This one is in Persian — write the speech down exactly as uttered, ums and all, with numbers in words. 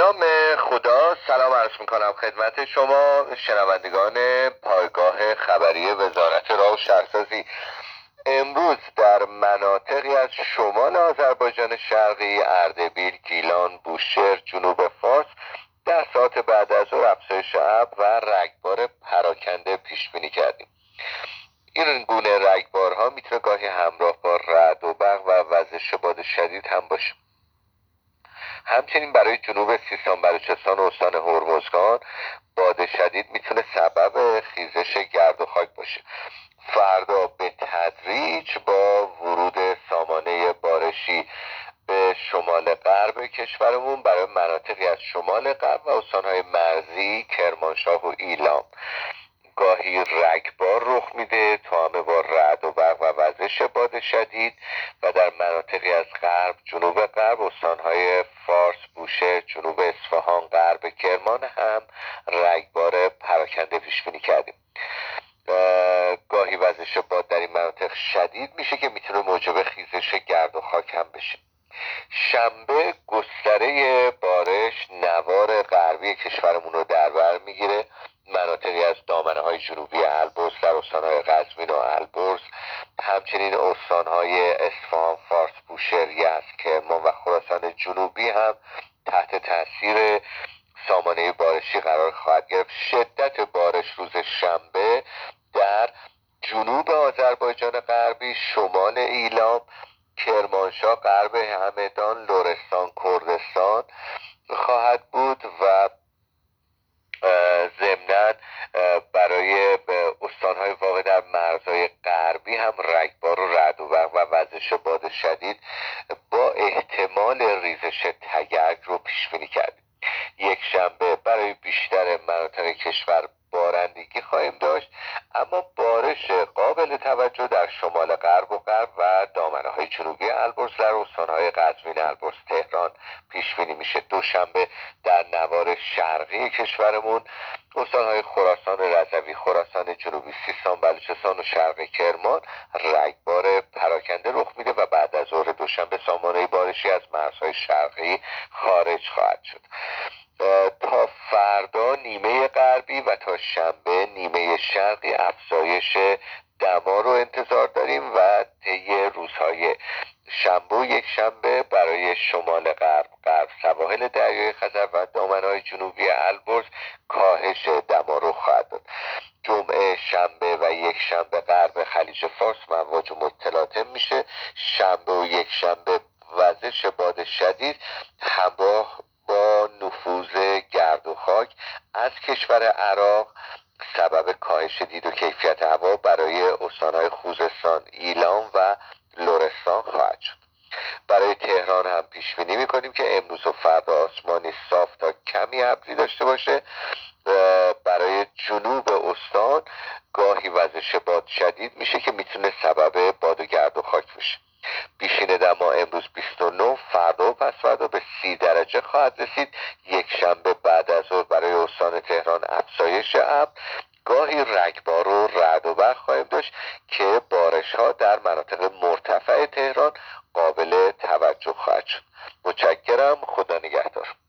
نام خدا. سلام عرض میکنم خدمت شما شنوندگان پایگاه خبری وزارت راه و شهرسازی. امروز در مناطقی از شمال آذربایجان شرقی، اردبیل، گیلان، بوشهر، جنوب فارس در ساعات بعد از ظهر افزایش ابر و رگبار پراکنده پیش بینی کردیم. این گونه رگبارها میتونه گاهی همراه با رعد و برق و وزش باد شدید هم باشه. همچنین برای جنوب سیستان، بلوچستان و استان هرمزگان باد شدید میتونه سبب خیزش گرد و خاک باشه. فردا به تدریج با ورود سامانه بارشی به شمال غرب کشورمون برای مناطقی از شمال غرب و استانهای مرزی، کرمانشاه و ایلام گاهی رگبار رخ میده تا همه با رعد و برق و وزش باد شدید، و در مناطقی از غرب، جنوب غرب، استانهای فارس، بوشهر، جنوب اصفهان، غرب کرمان هم رگبار پراکنده پیش بینی کردیم. گاهی وزش باد در این مناطق شدید میشه که میتونه موجب خیزش گرد و خاک هم بشه. شنبه گستره بارش نوار غربی کشورمون رو در بر میگیره. مناطقی از دامنه های جنوبی البرز در استانهای قزوین و البرز، همچنین استانهای اصفهان، فارس، بوشهر، یزد، کرمان و خراسان جنوبی هم تحت تاثیر سامانه بارشی قرار خواهد گرفت. شدت بارش روز شنبه در جنوب آذربایجان غربی، شمال ایلام، کرمانشاه، غرب همدان، لرستان، کردستان خواهد بود و ضمناً برای استانهای واقع در مرزهای غربی هم رگبار و رعد و برق و وزش باد شدید با احتمال ریزش تگرگ رو پیش بینی کردیم. یک شنبه برای بیشتر مناطق کشور بارندگی خواهیم داشت، اما بارش قابل توجه در شمال غرب و غرب و دامنه های جنوبی البرز در استانهای قزوین، البرز، تهران پیش بینی میشه. دوشنبه در نوار شرقی کشورمون استانهای خراسان رضوی، خراسان جنوبی، سیستان، بلوچستان و شرق کرمان رگبار پراکنده رخ میده و بعد از ظهر دوشنبه سامانه بارشی از مرزهای شرقی خارج خواهد شد. تا فردا نیمه غربی و تا شنبه نیمه شرقی افزایش دما رو انتظار داریم و طی روزهای شنبه و یک شنبه برای شمال غرب، غرب سواحل دریای خزر و دامنه‌های جنوبی البرز کاهش دما رو خواهد داد. جمعه، شنبه و یک شنبه غرب خلیج فارس مواج متلاطم میشه. شنبه و یک شنبه وزش باد شدید همراه با نفوذ گرد و خاک از کشور عراق سبب کاهش دید و کیفیت هوا برای استانهای خوزستان، ایلام و لرستان خواهد شد. برای تهران هم پیش بینی میکنیم که امروز و فردا آسمانی صاف تا کمی ابری داشته باشه. برای جنوب استان گاهی وزش باد شدید میشه که میتونه سبب باد و گرد و خاک بشه. بیشین دما امروز بیست و نه، فردا و پس فردا به سی درجه خواهد رسید. یک شنبه بعد از ظهر برای استان تهران افزایش ابر، گاهی رگبار و رعد و برق خواهیم داشت که بارش ها در مناطق مرتفع تهران قابل توجه خواهد شد. متشکرم. خدا نگهدار.